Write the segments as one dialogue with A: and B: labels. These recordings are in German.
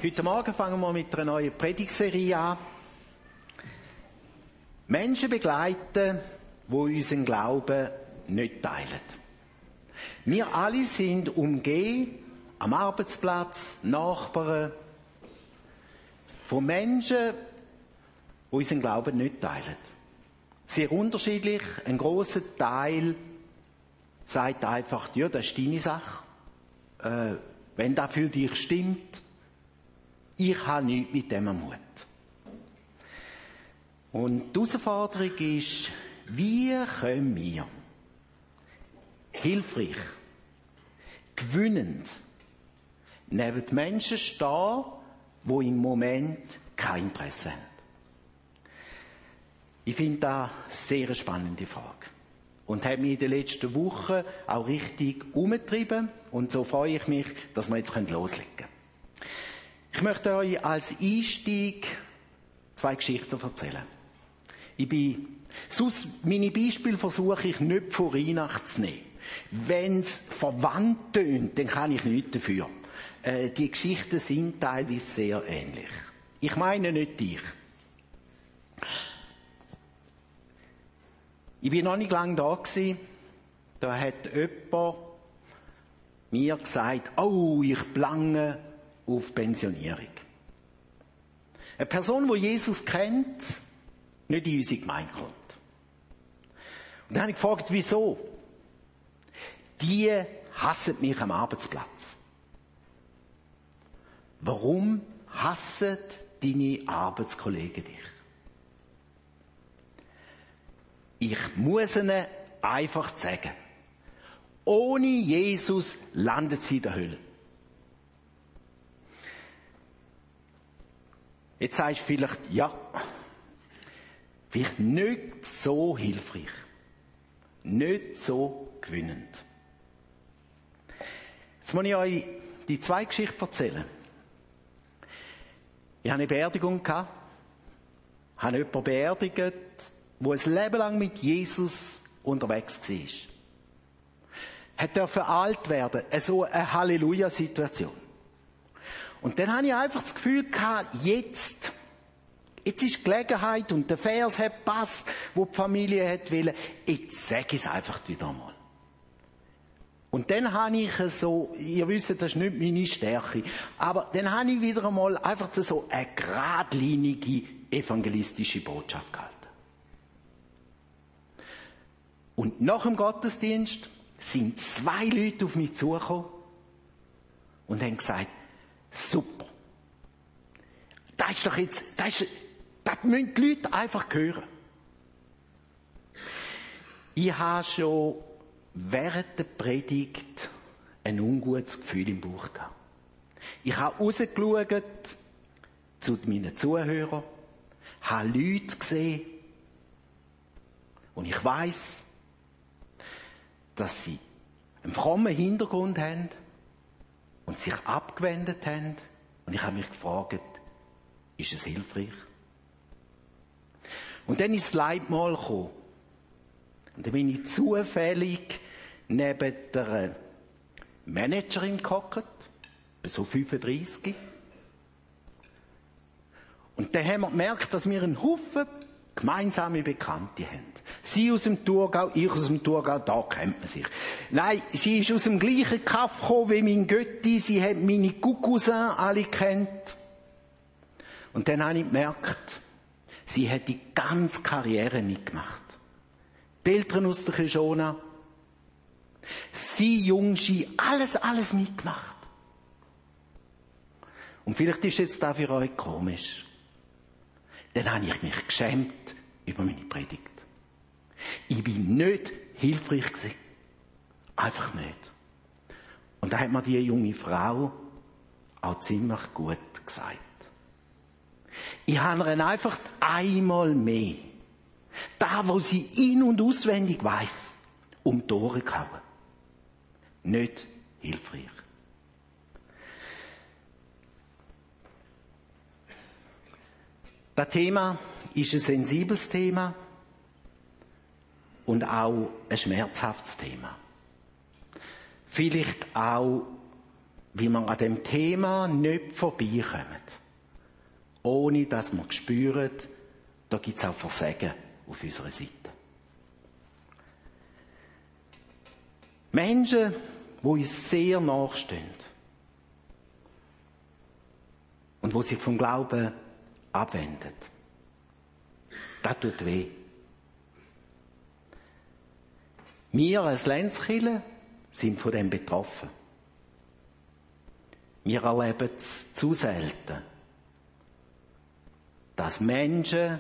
A: Heute Morgen fangen wir mit einer neuen Predigtserie an. Menschen begleiten, die unseren Glauben nicht teilen. Wir alle sind umgeben, am Arbeitsplatz, Nachbarn, von Menschen, die unseren Glauben nicht teilen. Sehr unterschiedlich. Ein grosser Teil sagt einfach, ja, das ist deine Sache. Wenn das für dich stimmt, ich habe nichts mit dem Mut. Und die Herausforderung ist, wie können wir hilfreich, gewinnend, neben den Menschen stehen, die im Moment kein Interesse haben. Ich finde das eine sehr spannende Frage. Und habe mich in den letzten Wochen auch richtig umgetrieben. Und so freue ich mich, dass wir jetzt loslegen können. Ich möchte euch als Einstieg 2 Geschichten erzählen. Meine Beispiele versuche ich nicht von Weihnachten zu nehmen. Wenn es verwandt tönt, dann kann ich nichts dafür. Die Geschichten sind teilweise sehr ähnlich. Ich meine nicht dich. Ich bin noch nicht lange da gewesen. Da hat jemand mir gesagt, oh, ich plange auf Pensionierung. Eine Person, die Jesus kennt, nicht in unsere Gemeinde kommt. Und dann habe ich gefragt, wieso? Die hassen mich am Arbeitsplatz. Warum hassen deine Arbeitskollegen dich? Ich muss ihnen einfach sagen, ohne Jesus landet sie in der Hölle. Jetzt sagst du vielleicht, ja, vielleicht nicht so hilfreich, nicht so gewinnend. Jetzt muss ich euch die 2 Geschichten erzählen. Ich hatte eine Beerdigung, habe jemanden beerdigt, der ein Leben lang mit Jesus unterwegs war. Hat dürfen alt werden, so eine Halleluja-Situation. Und dann habe ich einfach das Gefühl gehabt, jetzt ist die Gelegenheit und der Vers hat gepasst, wo die Familie hat wollen. Jetzt sage ich es einfach wieder einmal. Und dann habe ich so, ihr wisst, das ist nicht meine Stärke, aber dann habe ich wieder einmal einfach so eine geradlinige evangelistische Botschaft gehalten. Und nach dem Gottesdienst sind 2 Leute auf mich zugekommen und haben gesagt, super. Das ist doch jetzt, das müssen die Leute einfach hören. Ich habe schon während der Predigt ein ungutes Gefühl im Bauch gehabt. Ich habe rausgeschaut zu meinen Zuhörern, habe Leute gesehen und ich weiss, dass sie einen frommen Hintergrund haben und sich abgewendet haben. Und ich habe mich gefragt, ist es hilfreich? Und dann ist das Leitmahl gekommen. Und dann bin ich zufällig neben der Managerin gehockt, so 35. Und dann haben wir gemerkt, dass wir einen Haufen gemeinsame Bekannte haben. Sie aus dem Thurgau, ich aus dem Thurgau, da kennt man sich. Nein, sie ist aus dem gleichen Kaff gekommen wie mein Götti, sie hat meine Cousins alle kennt. Und dann habe ich gemerkt, sie hat die ganze Karriere mitgemacht. Die Eltern aus der Kishona, sie Jungschi, alles mitgemacht. Und vielleicht ist jetzt das für euch komisch. Dann habe ich mich geschämt über meine Predigt. Ich bin nicht hilfreich gewesen. Einfach nicht. Und da hat mir die junge Frau auch ziemlich gut gesagt. Ich habe ihr einfach einmal mehr da, wo sie in- und auswendig weiss, um die Ohren gehauen. Nicht hilfreich. Das Thema ist ein sensibles Thema und auch ein schmerzhaftes Thema. Vielleicht auch wie wir an dem Thema nicht vorbeikommen. Ohne dass wir spüren, da gibt es auch Versagen auf unserer Seite. Menschen, die uns sehr nachstehen und die sich vom Glauben abwenden. Das tut weh. Wir als Lenzkirche sind von dem betroffen. Wir erleben es zu selten, dass Menschen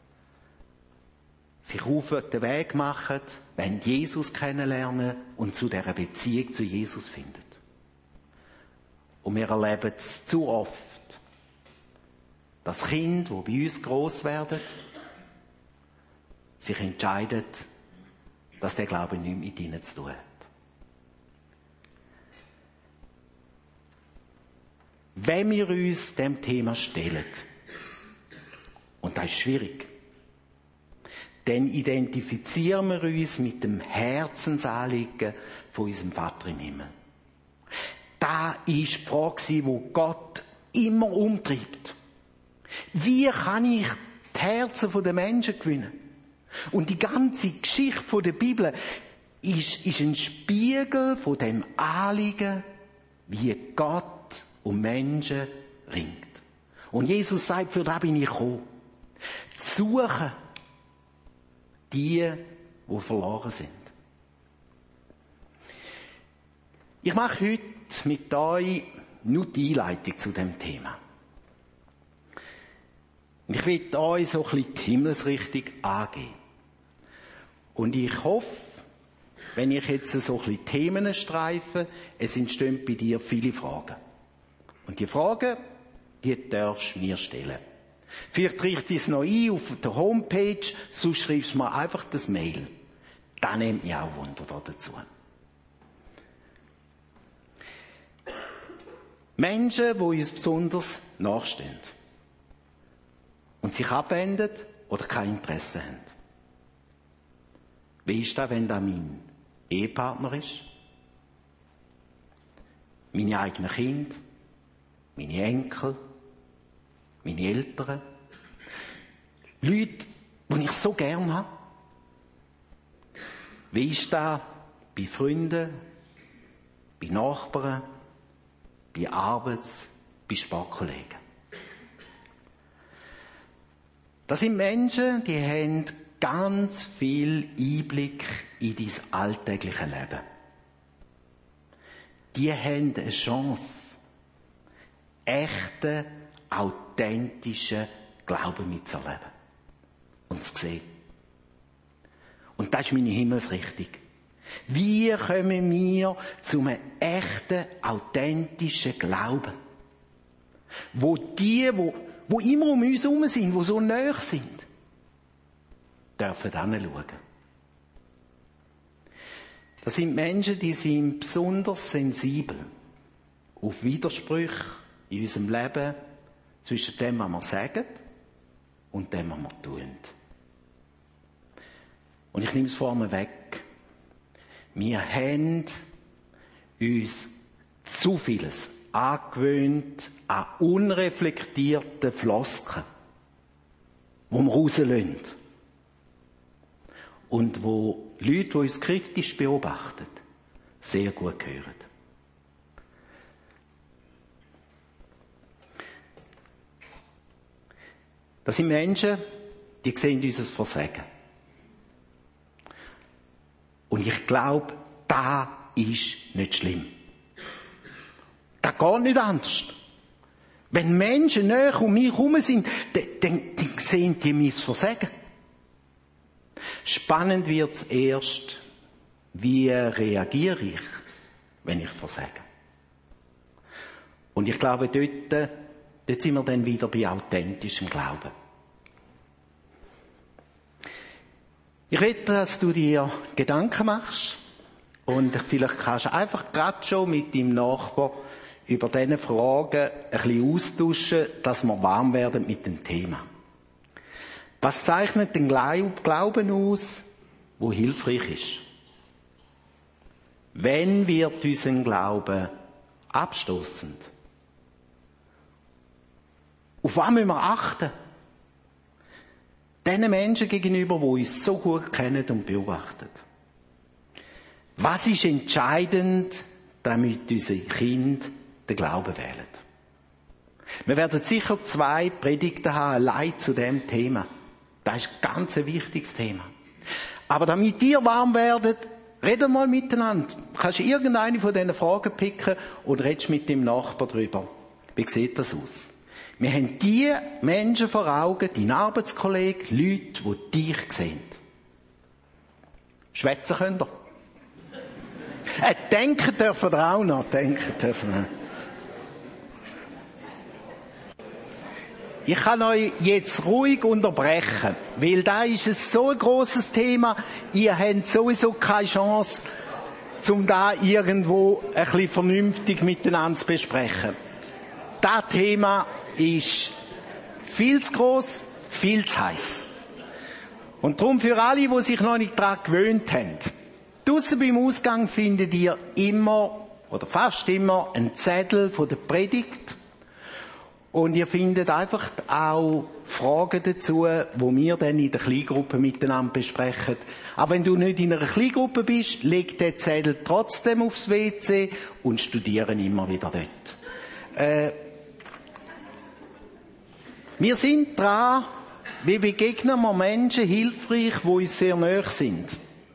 A: sich auf den Weg machen, wenn Jesus kennenlernen und zu dieser Beziehung zu Jesus finden. Und wir erleben es zu oft, dass Kinder, die bei uns gross werden, sich entscheiden, dass der Glaube nichts mit ihnen zu tun hat. Wenn wir uns dem Thema stellen, und das ist schwierig, dann identifizieren wir uns mit dem Herzensanliegen von unserem Vater im Himmel. Das war die Frage, die Gott immer umtreibt. Wie kann ich die Herzen der Menschen gewinnen? Und die ganze Geschichte der Bibel ist ein Spiegel von dem Anliegen, wie Gott um Menschen ringt. Und Jesus sagt, für das bin ich gekommen. Zu suchen die verloren sind. Ich mache heute mit euch nur die Einleitung zu dem Thema. Und ich will euch so ein bisschen die Himmelsrichtung angeben. Und ich hoffe, wenn ich jetzt so ein bisschen Themen streife, es entstehen bei dir viele Fragen. Und die Fragen, die darfst du mir stellen. Vielleicht richte ich es noch ein auf der Homepage, sonst schreibst du mir einfach das Mail. Das nimmt mich auch Wunder dazu. Menschen, die uns besonders nachstehen und sich abwenden oder kein Interesse haben. Wie ist das, wenn das mein Ehepartner ist? Meine eigenen Kinder? Meine Enkel? Meine Eltern? Leute, die ich so gern habe? Wie ist das bei Freunden, bei Nachbarn, bei bei Sportkollegen? Das sind Menschen, die haben ganz viel Einblick in dein alltägliche Leben. Die haben eine Chance, echten, authentischen Glauben mitzuerleben und zu sehen. Und das ist meine Himmelsrichtung. Wie kommen wir zu einem echten, authentischen Glauben? Wo die immer um uns herum sind, die so nahe sind, dürfen hinschauen. Das sind Menschen, die sind besonders sensibel auf Widersprüche in unserem Leben zwischen dem, was wir sagen und dem, was wir tun. Und ich nehme es vorne weg. Wir haben uns zu vieles angewöhnt an unreflektierten Floskeln, die wir rauslassen. Und wo Leute, die uns kritisch beobachten, sehr gut hören. Das sind Menschen, die sehen unser Versagen. Und ich glaube, das ist nicht schlimm. Das geht nicht anders. Wenn Menschen näher um mich herum sind, dann sehen die mein Versagen. Spannend wird's erst, wie reagiere ich, wenn ich versage. Und ich glaube, dort sind wir dann wieder bei authentischem Glauben. Ich will, dass du dir Gedanken machst und vielleicht kannst du einfach gerade schon mit deinem Nachbarn über diese Fragen ein bisschen austauschen, dass wir warm werden mit dem Thema. Was zeichnet den Glauben aus, wo hilfreich ist? Wenn wird unser Glaube abstoßend. Auf was müssen wir achten? Den Menschen gegenüber, die uns so gut kennen und beobachten. Was ist entscheidend, damit unsere Kinder den Glauben wählen? Wir werden sicher 2 Predigten haben, allein zu dem Thema. Das ist ein ganz wichtiges Thema. Aber damit ihr warm werdet, redet mal miteinander. Du kannst irgendeine von diesen Fragen picken und redest mit dem Nachbar drüber. Wie sieht das aus? Wir haben die Menschen vor Augen, deinen Arbeitskollegen, Leute, die dich sehen. Schwätzen könnt ihr. Denken dürfen wir auch noch. Denken dürfen wir. Ich kann euch jetzt ruhig unterbrechen, weil da ist es so ein grosses Thema. Ihr habt sowieso keine Chance, um da irgendwo ein bisschen vernünftig miteinander zu besprechen. Das Thema ist viel zu gross, viel zu heiß. Und darum für alle, die sich noch nicht daran gewöhnt haben. Draussen beim Ausgang findet ihr immer, oder fast immer, einen Zettel von der Predigt. Und ihr findet einfach auch Fragen dazu, wo wir dann in der Kleingruppe miteinander besprechen. Aber wenn du nicht in einer Kleingruppe bist, leg den Zettel trotzdem aufs WC und studieren immer wieder dort. Wir sind dran, wie begegnen wir Menschen hilfreich, die uns sehr nahe sind.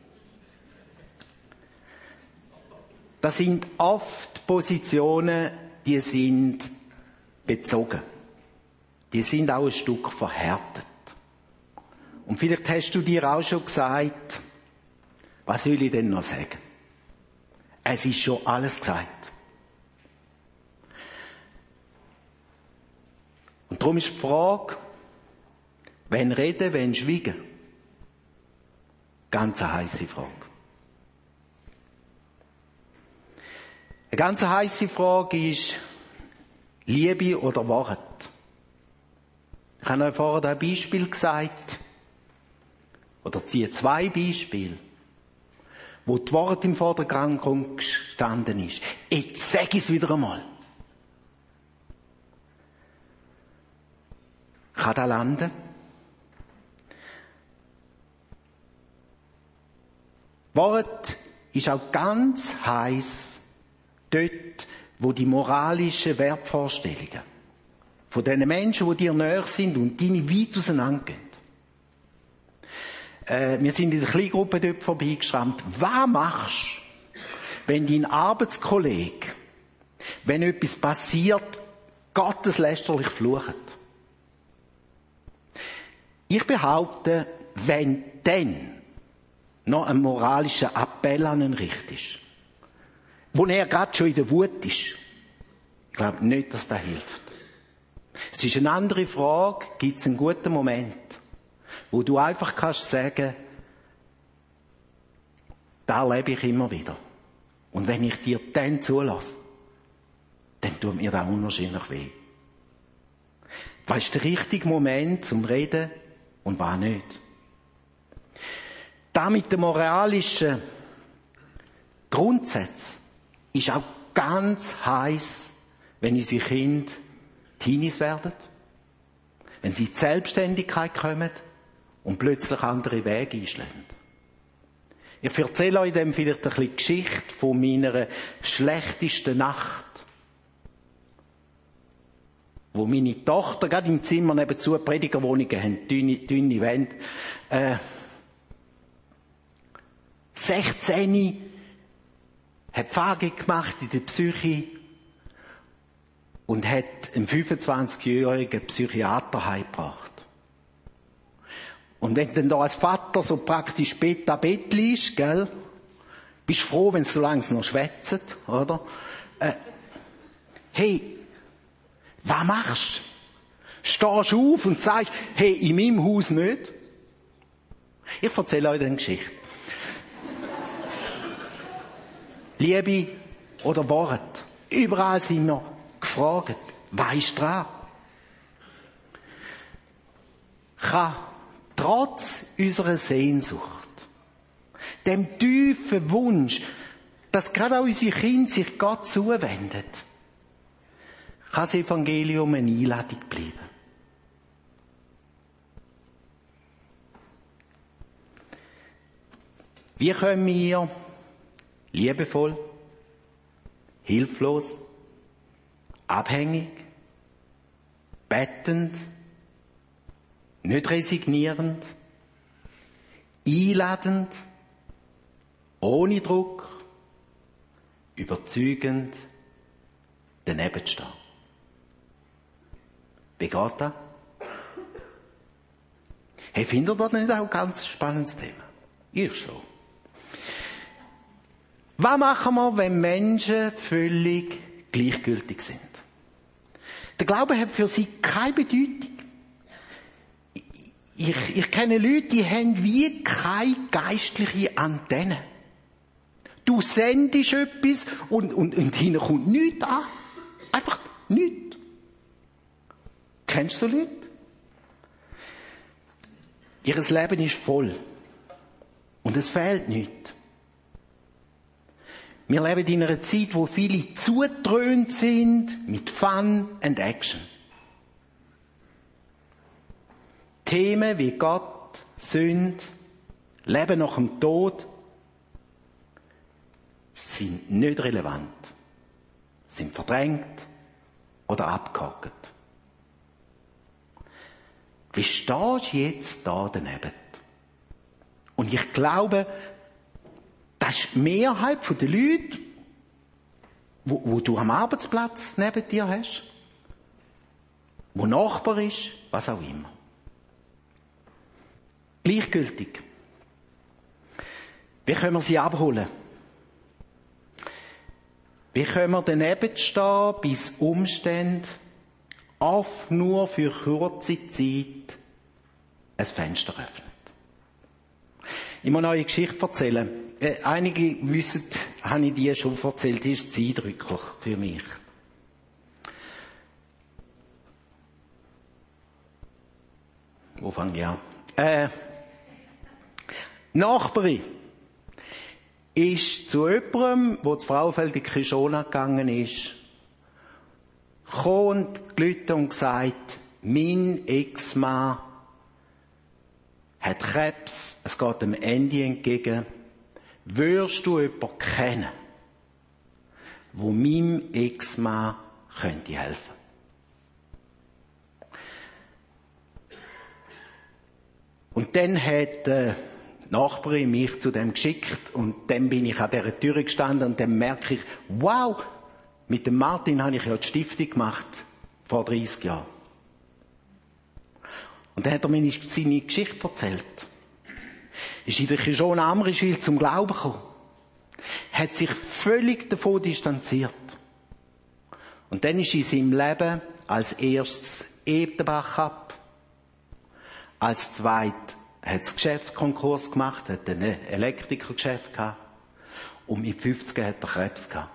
A: Das sind oft Positionen, die sind bezogen. Die sind auch ein Stück verhärtet. Und vielleicht hast du dir auch schon gesagt, was will ich denn noch sagen? Es ist schon alles gesagt. Und darum ist die Frage, wenn reden, wenn schweigen? Ganz eine heisse Frage. Eine ganz heisse Frage ist, Liebe oder Wahrheit? Ich habe euch vorher ein Beispiel gesagt, oder ziehe 2 Beispiele, wo die Wahrheit im Vordergrund gestanden ist. Jetzt sage ich es wieder einmal. Kann das landen? Wahrheit ist auch ganz heiß dort, wo die moralischen Wertvorstellungen von den Menschen, die dir näher sind und deine weit auseinandergehen. Wir sind in der Kleingruppe dort vorbeigeschrammt. Was machst du, wenn dein Arbeitskollege, wenn etwas passiert, gotteslästerlich flucht? Ich behaupte, wenn dann noch ein moralischer Appell an ihn richtest, wo er gerade schon in der Wut ist, ich glaube nicht, dass das hilft. Es ist eine andere Frage, gibt es einen guten Moment, wo du einfach kannst sagen, da erlebe ich immer wieder. Und wenn ich dir dann zulasse, dann tut mir das unwahrscheinlich weh. Was ist der richtige Moment zum Reden und was nicht? Da mit den moralischen Grundsätzen ist auch ganz heiß, wenn unsere Kinder Teenies werden, wenn sie in die Selbstständigkeit kommen und plötzlich andere Wege einschlagen. Ich erzähle euch dann vielleicht ein bisschen Geschichte von meiner schlechtesten Nacht, wo meine Tochter, gerade im Zimmer nebenzu, Predigerwohnungen haben, dünne Wände, 16 hat Pflege gemacht in der Psyche und hat einen 25-jährigen Psychiater heimgebracht. Und wenn du dann da als Vater so praktisch Bett an Bett liegst, gell, bist du froh, wenn es so langsam noch schwätzt, oder? Hey, was machst du? Stehst du auf und sagst, hey, in meinem Haus nicht? Ich erzähle euch eine Geschichte. Liebe oder Wahrheit? Überall sind wir gefragt, was ist dran? Kann trotz unserer Sehnsucht, dem tiefen Wunsch, dass gerade auch unsere Kinder sich Gott zuwenden, kann das Evangelium eine Einladung bleiben. Wie können wir liebevoll, hilflos, abhängig, bettend, nicht resignierend, einladend, ohne Druck, überzeugend daneben stehen? Wie geht das? Hey, findet ihr das nicht auch ein ganz spannendes Thema? Ich schon. Was machen wir, wenn Menschen völlig gleichgültig sind? Der Glaube hat für sie keine Bedeutung. Ich kenne Leute, die haben wie keine geistliche Antenne. Du sendest etwas und hinten kommt nichts an. Einfach nichts. Kennst du so Leute? Ihr Leben ist voll. Und es fehlt nichts. Wir leben in einer Zeit, wo viele zugetrönt sind mit Fun and Action. Themen wie Gott, Sünde, Leben nach dem Tod sind nicht relevant, sind verdrängt oder abgehakt. Wie stehst du jetzt da daneben? Und ich glaube, das ist die Mehrheit der Leute, wo du am Arbeitsplatz neben dir hast, wo Nachbar ist, was auch immer. Gleichgültig. Wie können wir sie abholen? Wie können wir daneben stehen, bis Umstände oft nur für kurze Zeit ein Fenster öffnen? Ich muss noch eine Geschichte erzählen. Einige wissen, habe ich die schon erzählt, die ist eindrücklich für mich. Wo fange ich an? Nachbarin ist zu jemandem, der zu Frauenfeld in Kishona gegangen ist, gekommen und geläutet und gesagt, mein Ex-Mann hat Krebs, es geht dem Ende entgegen. Würdest du jemanden kennen, wo meinem Ex-Mann könnte helfen? Und dann hat die Nachbarin mich zu dem geschickt und dann bin ich an dieser Tür gestanden und dann merke ich, wow, mit dem Martin habe ich ja die Stiftung gemacht, vor 30 Jahren. Und dann hat er mir seine Geschichte erzählt. Ist in der Kishona Amriswil zum Glauben gekommen. Hat sich völlig davon distanziert. Und dann ist in seinem Leben als erstes Ebenbach ab. Als zweites hat das Geschäft Konkurs gemacht, hat ein Elektrikergeschäft gehabt. Und mit 50 hat er Krebs gehabt.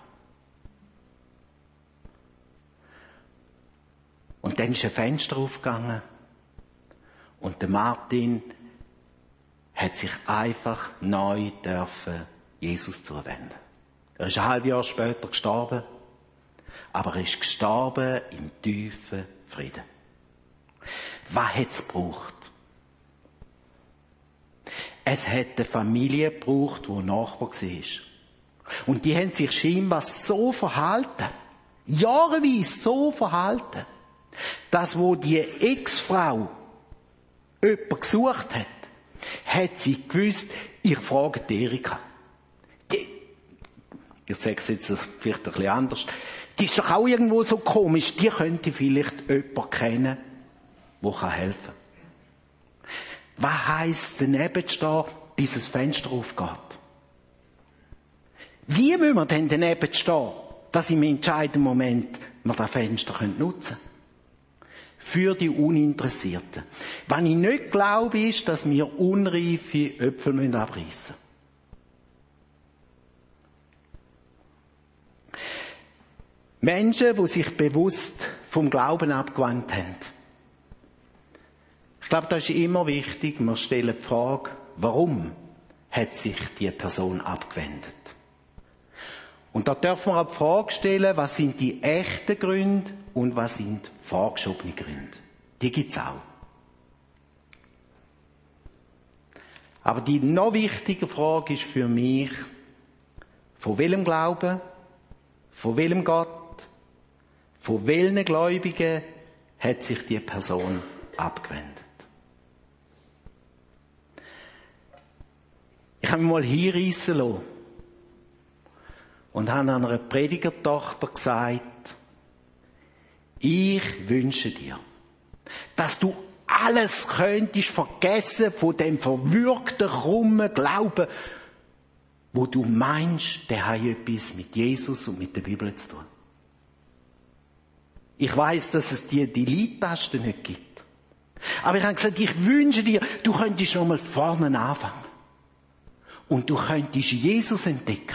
A: Und dann ist ein Fenster aufgegangen. Und der Martin hat sich einfach neu dürfen Jesus zuwenden. Er ist ein halbes Jahr später gestorben, aber er ist gestorben im tiefen Frieden. Was hat es gebraucht? Es hat eine Familie gebraucht, die Nachbar war. Und die haben sich scheinbar so verhalten, jahreweise so verhalten, dass wo die Ex-Frau jemanden gesucht hat, hat sie gewusst, ich frage die Erika. Ich sage es jetzt vielleicht ein bisschen anders. Die ist doch auch irgendwo so komisch. Die könnte vielleicht jemanden kennen, der helfen kann. Was heisst daneben stehen, bis das Fenster aufgeht? Wie müssen wir denn daneben stehen, dass im entscheidenden Moment wir das Fenster nutzen können? Für die Uninteressierten. Was ich nicht glaube, ist, dass wir unreife Äpfel abreißen müssen. Menschen, die sich bewusst vom Glauben abgewandt haben. Ich glaube, das ist immer wichtig. Wir stellen die Frage, warum hat sich die Person abgewendet? Und da dürfen wir auch die Frage stellen, was sind die echten Gründe und was sind vorgeschobene Gründe. Die gibt's auch. Aber die noch wichtige Frage ist für mich, von welchem Glauben, von welchem Gott, von welchen Gläubigen hat sich die Person abgewendet? Ich habe mich mal hinreissen lassen und habe einer Predigertochter gesagt, ich wünsche dir, dass du alles könntest vergessen von dem verwürgten, krummen Glauben, wo du meinst, der hat etwas mit Jesus und mit der Bibel zu tun. Ich weiss, dass es dir die Leadtaste nicht gibt. Aber ich habe gesagt, ich wünsche dir, du könntest schon mal vorne anfangen. Und du könntest Jesus entdecken.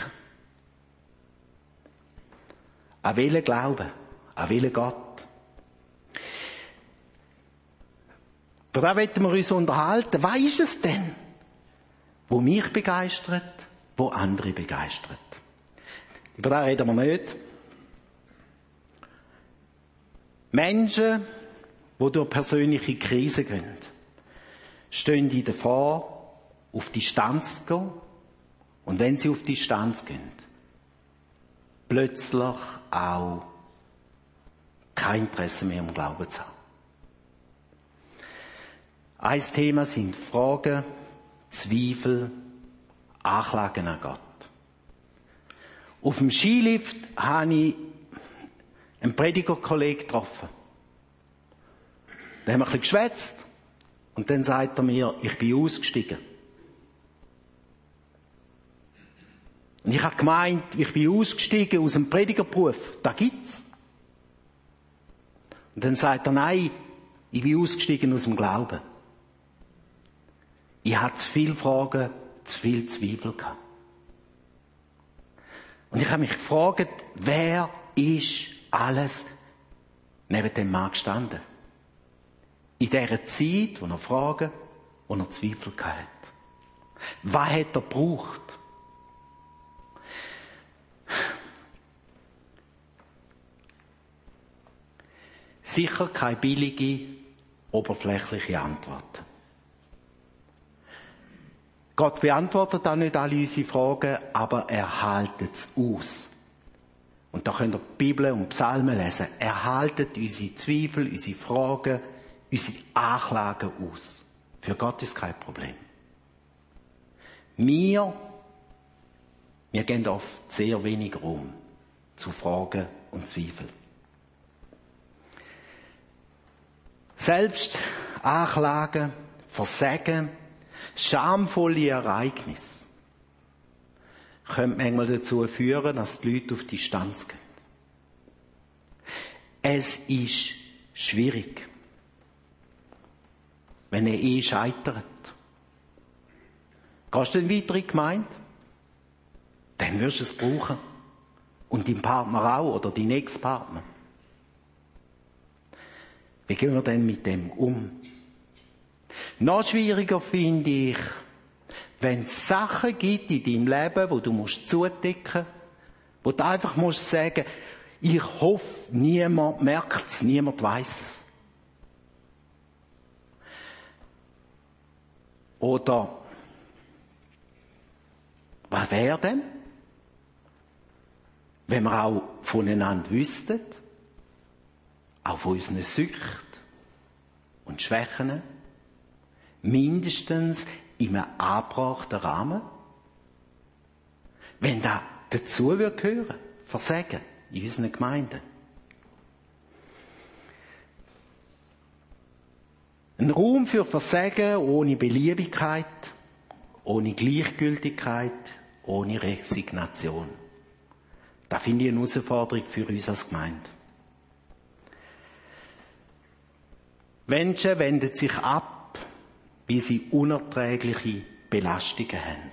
A: An welchen Glauben? An welchen Gott? Über das wollen wir uns unterhalten. Was ist es denn, wo mich begeistert, wo andere begeistert? Über das reden wir nicht. Menschen, die durch persönliche Krisen gehen, stehen in der Gefahr, auf Distanz zu gehen. Und wenn sie auf Distanz gehen, plötzlich auch kein Interesse mehr am Glauben zu haben. Ein Thema sind Fragen, Zweifel, Anklagen an Gott. Auf dem Skilift habe ich einen Predigerkollegen getroffen. Da haben wir ein bisschen geschwätzt und dann sagt er mir, ich bin ausgestiegen. Und ich habe gemeint, ich bin ausgestiegen aus dem Predigerberuf. Da gibt's. Und dann sagt er, nein, ich bin ausgestiegen aus dem Glauben. Ich hatte zu viele Fragen, zu viel Zweifel gehabt. Und ich habe mich gefragt, wer ist alles neben dem Mann gestanden? In dieser Zeit, wo er Fragen, wo er Zweifel gehabt hat. Was hat er gebraucht? Sicher keine billige, oberflächliche Antwort. Gott beantwortet auch nicht alle unsere Fragen, aber er haltet es aus. Und da könnt ihr die Bibel und Psalmen lesen. Er haltet unsere Zweifel, unsere Fragen, unsere Anklagen aus. Für Gott ist kein Problem. Wir geben oft sehr wenig Raum zu Fragen und Zweifeln. Selbst Anklagen, Versagen, schamvolle Ereignisse können manchmal dazu führen, dass die Leute auf Distanz gehen. Es ist schwierig, wenn eine Ehe scheitert. Gehst du in eine weitere Gemeinde? Dann wirst du es brauchen. Und dein Partner auch oder dein Ex-Partner. Wie gehen wir denn mit dem um? Noch schwieriger finde ich, wenn es Sachen gibt in deinem Leben, wo du musst zudecken, wo du einfach musst sagen, ich hoffe, niemand merkt es, niemand weiss es. Oder, was wäre denn, wenn wir auch voneinander wüssten, auch von unseren Süchten und Schwächen, mindestens in einem angebrachten Rahmen? Wenn das dazu würde gehören, Versagen in unseren Gemeinden. Ein Raum für Versagen ohne Beliebigkeit, ohne Gleichgültigkeit, ohne Resignation. Das finde ich eine Herausforderung für uns als Gemeinde. Menschen wenden sich ab, wie sie unerträgliche Belastungen haben.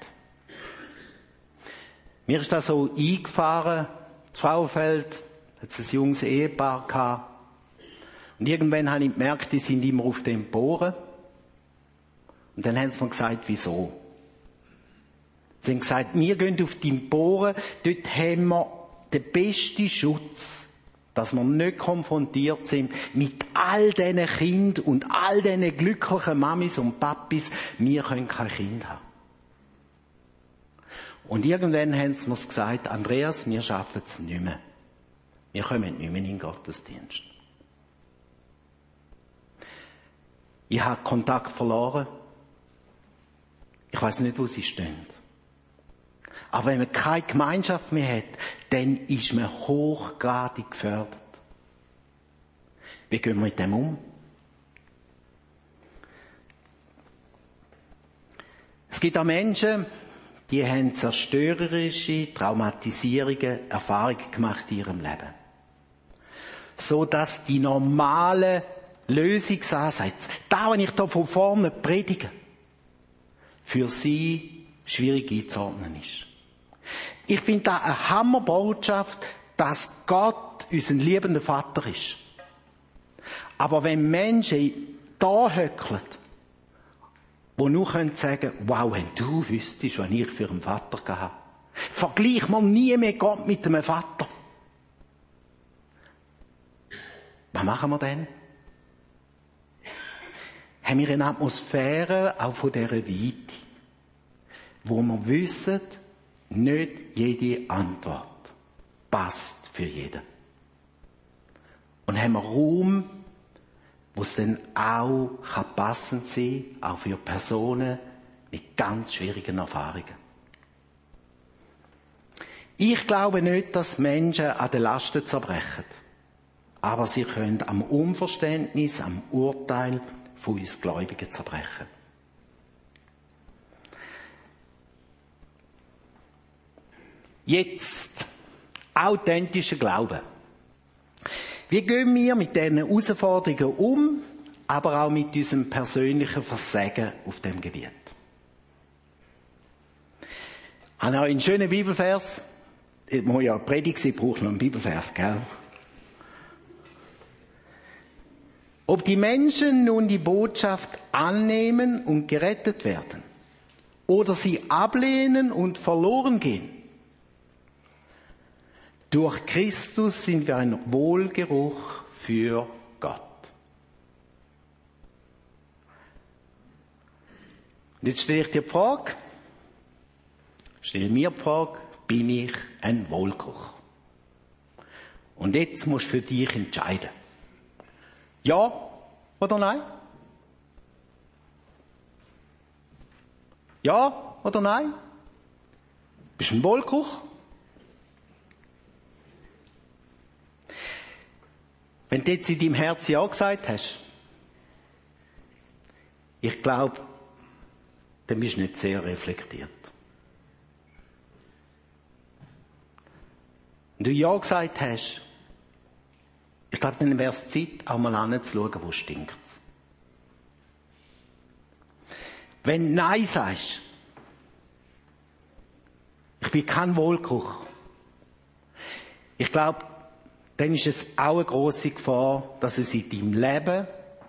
A: Mir ist das so eingefahren, in Frauenfeld hat es ein junges Ehepaar gehabt. Und irgendwann habe ich gemerkt, die sind immer auf dem Bohren. Und dann haben sie mir gesagt, wieso. Sie haben gesagt, wir gehen auf die Emporen, dort haben wir den besten Schutz, dass wir nicht konfrontiert sind mit all diesen Kindern und all diesen glücklichen Mamis und Papis. Wir können kein Kind haben. Und irgendwann haben sie mir gesagt, Andreas, wir schaffen es nicht mehr. Wir kommen nicht mehr in den Gottesdienst. Ich habe Kontakt verloren. Ich weiss nicht, wo sie stehen. Aber wenn man keine Gemeinschaft mehr hat, dann ist man hochgradig gefördert. Wie gehen wir mit dem um? Es gibt auch Menschen, die haben zerstörerische, traumatisierende Erfahrungen gemacht in ihrem Leben. So dass die normale Lösungsansätze, da, wenn ich da von vorne predige, für sie schwierig einzuordnen ist. Ich finde das eine Hammerbotschaft, dass Gott unser liebender Vater ist. Aber wenn Menschen da höckeln, die nur sagen können, wow, wenn du wüsstest, was ich für einen Vater gehabt habe. Vergleich mal nie mehr Gott mit einem Vater. Was machen wir denn? Haben wir eine Atmosphäre auch von dieser Weite, wo wir wissen, nicht jede Antwort passt für jeden. Und haben wir Raum, wo es dann auch passend sein kann, auch für Personen mit ganz schwierigen Erfahrungen. Ich glaube nicht, dass Menschen an den Lasten zerbrechen. Aber sie können am Unverständnis, am Urteil von uns Gläubigen zerbrechen. Jetzt, authentischer Glaube. Wie gehen wir mit diesen Herausforderungen um, aber auch mit unserem persönlichen Versagen auf dem Gebiet? Ich habe noch einen schönen Bibelvers. Ich muss ja Predigt sein, braucht noch einen Bibelvers, gell? Ob die Menschen nun die Botschaft annehmen und gerettet werden, oder sie ablehnen und verloren gehen. Durch Christus sind wir ein Wohlgeruch für Gott. Und jetzt stelle ich dir die Frage, stell mir die Frage, bin ich ein Wohlgeruch? Und jetzt musst du für dich entscheiden. Ja oder nein? Ja oder nein? Bist du ein Wohlgeruch? Wenn du jetzt in deinem Herzen ja gesagt hast, ich glaube, dann bist du nicht sehr reflektiert. Wenn du ja gesagt hast, ich glaube, dann wäre es Zeit, auch mal anzuschauen, wo stinkt. Wenn du Nein sagst, ich bin kein Wohlgeruch, ich glaube, dann ist es auch eine grosse Gefahr, dass es in deinem Leben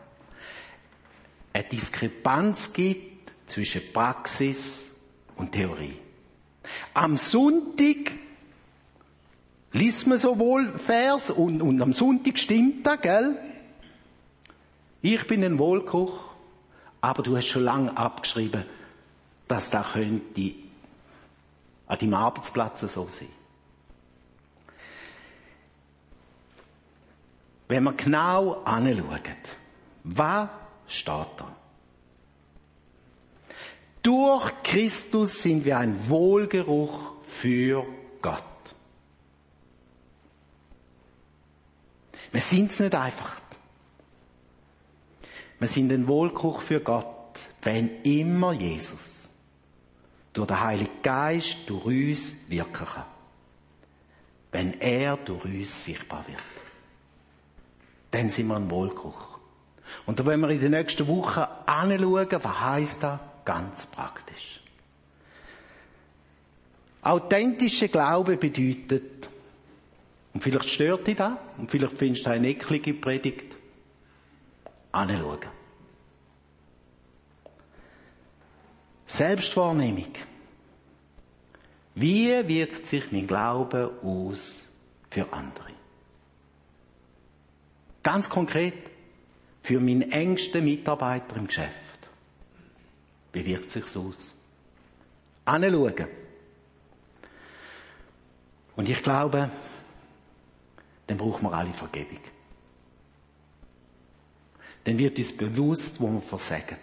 A: eine Diskrepanz gibt zwischen Praxis und Theorie. Am Sonntag liest man sowohl Vers und am Sonntag stimmt das, gell? Ich bin ein Wohlgeruch, aber du hast schon lange abgeschrieben, dass das könnte an deinem Arbeitsplatz so sein. Wenn wir genau anschauen, was steht da? Durch Christus sind wir ein Wohlgeruch für Gott. Wir sind es nicht einfach. Wir sind ein Wohlgeruch für Gott, wenn immer Jesus durch den Heiligen Geist durch uns wirken kann. Wenn er durch uns sichtbar wird. Dann sind wir ein Wohlgeruch. Und da wollen wir in den nächsten Wochen anschauen, was heisst das ganz praktisch. Authentischer Glaube bedeutet, und vielleicht stört dich das, und vielleicht findest du eine eklige Predigt, anschauen. Selbstwahrnehmung. Wie wirkt sich mein Glaube aus für andere? Ganz konkret, für meinen engsten Mitarbeiter im Geschäft. Wie wirkt es sich aus? Hinschauen. Und ich glaube, dann brauchen wir alle Vergebung. Dann wird uns bewusst, wo wir versagen.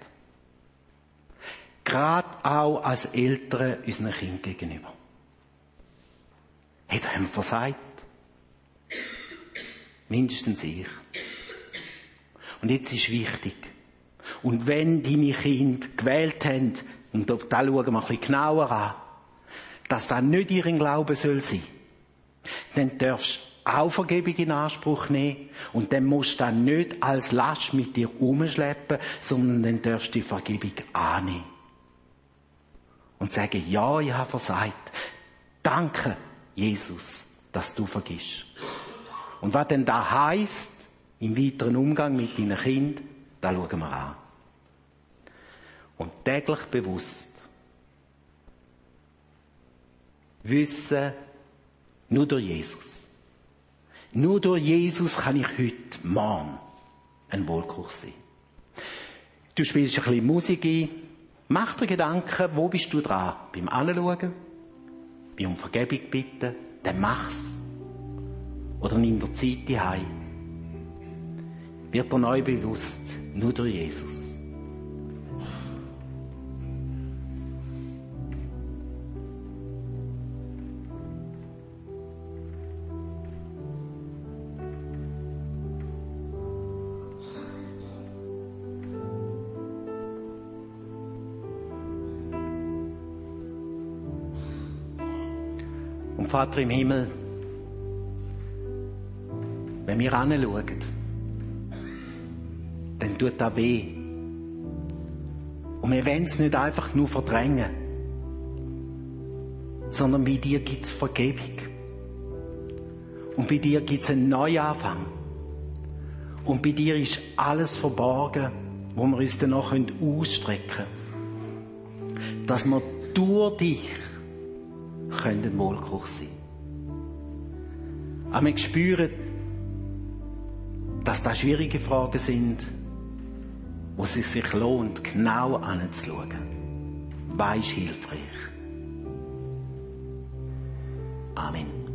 A: Gerade auch als Eltern unseren Kindern gegenüber. Hey, da haben wir versagt. Mindestens ich. Und jetzt ist wichtig. Und wenn deine Kinder gewählt haben, und da schauen wir ein bisschen genauer an, dass das nicht ihren Glauben soll sein, dann darfst du auch Vergebung in Anspruch nehmen und dann musst du das nicht als Last mit dir rumschleppen, sondern dann darfst du die Vergebung annehmen. Und sagen, ja, ich habe versagt. Danke, Jesus, dass du vergisst. Und was denn da heisst, im weiteren Umgang mit deinen Kindern, das schauen wir an. Und täglich bewusst wissen, nur durch Jesus. Nur durch Jesus kann ich heute, morgen, ein Wohlgeruch sein. Du spielst ein bisschen Musik ein. Mach dir Gedanken, wo bist du dran? Beim Anschauen? Beim um Vergebung bitten? Dann mach's. Oder nimm dir Zeit daheim. Wird dir neu bewusst, nur durch Jesus. Und Vater im Himmel, wenn wir hinschauen, dann tut das weh. Und wir wollen es nicht einfach nur verdrängen, sondern bei dir gibt es Vergebung. Und bei dir gibt es einen Neuanfang. Und bei dir ist alles verborgen, wo wir uns danach ausstrecken können. Dass wir durch dich ein Wohlgeruch sein. Aber wir spüren, dass das schwierige Fragen sind, wo es sich lohnt, genau anzuschauen. Was ist hilfreich? Amen.